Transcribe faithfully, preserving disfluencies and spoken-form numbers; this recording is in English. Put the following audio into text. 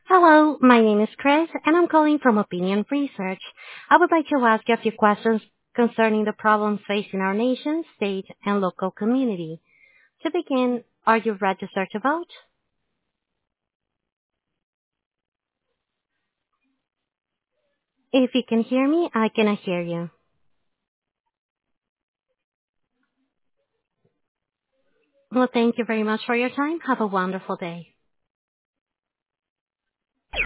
Hello, my name is Chris, and I'm calling from Opinion Research. I would like to ask you a few questions concerning the problems facing our nation, state, and local community. To begin, are you registered to vote? If you can hear me, I cannot hear you. Well, thank you very much for your time. Have a wonderful day.